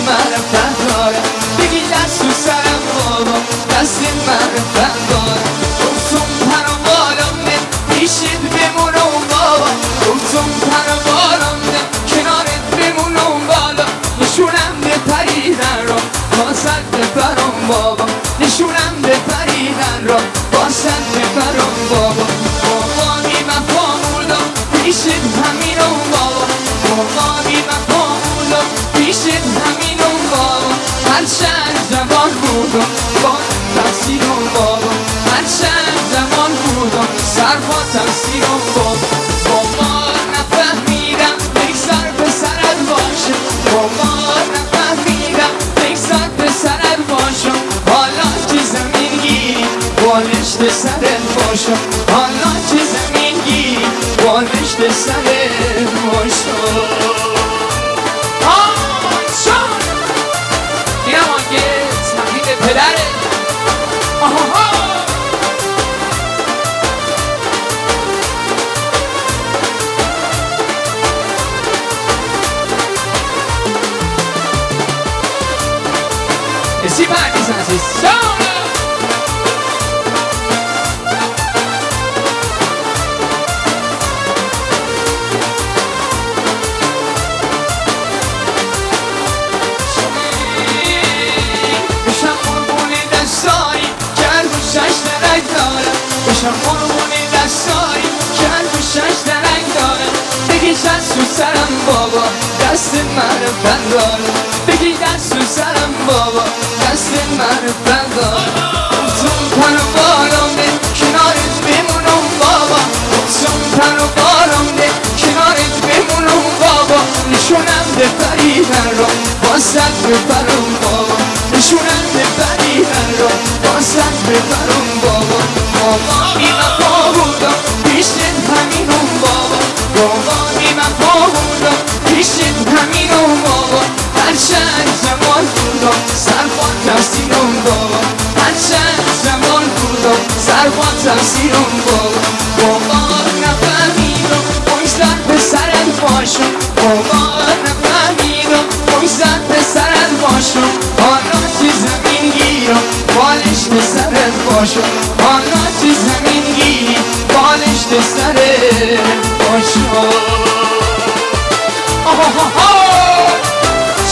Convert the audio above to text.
معرفت دارم بگی دست تو سرم بابا دست معرفت دارم گفتم پر و بالم نه پیشت بمونم بابا گفتم پر و بالم نه کنارت بمونم بالا نشونم به پریدن را بازت ببرم بابا نشونم به پریدن را بازت ببرم بابا بابا بی وفا بودم پیشت همینم بابا بابا بی وفا بودم پیشت همینم بابا هرچند جوان بودم با تفسیرم بابا هرچند جوان بودم سر با تفسیرم بابا بابا نفهمیدم بگذار پسرت باشه بابا نفهمیدم بگذار پسرت باشم حالا که زمین گیری بالشت سرت باشم حالا که زمین گیری بالشت سرت باشم این هم آنگه تحقیق پدره آها سی پردیز عزیز بشم قربون دستایی که هر گوشش درک دارم بشم قربون دستایی که هر گوشش درک دارم بگی دست تو سرم بابا دست معرفت دارم بگی دست تو سرم بابا دست معرفت دارم گفتم پر و بالم نه کنارت بمونم بابا گفتم پر و بالم نه کنارت بمونم بابا نشونم به پریدن را بازت ببرم بابا نشونم به پریدن را بازت ببرم بابا بابا بی وفا بودم پیشت همینم بابا بابا بی وفا بودم پیشت همینم بابا هرچند زمان بودم سر با تفسیرم بابا هرچند زمان بودم سر با تفسیرم بابا بابا نفهمیدم بگذار پسرت باشم بابا نفهمیدم بگذار پسرت باشم حالا که زمین گیرم بالش به سرت باشم حالا که زمین گیری بالش به سرت باشم